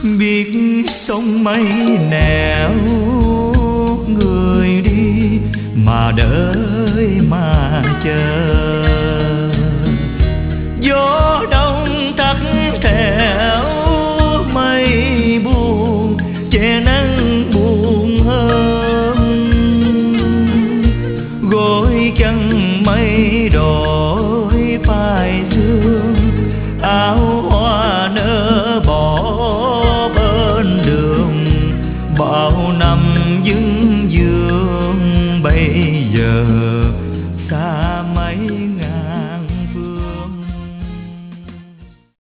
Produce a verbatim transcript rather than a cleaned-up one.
Biết sông mây nẻo người đi mà đợi mà chờ. Gió đông thắt thẻo mây buồn che nắng buồn hơn. Gối chân mây đổi phai sương, áo hoa nở bỏ bên đường. Bao năm dưng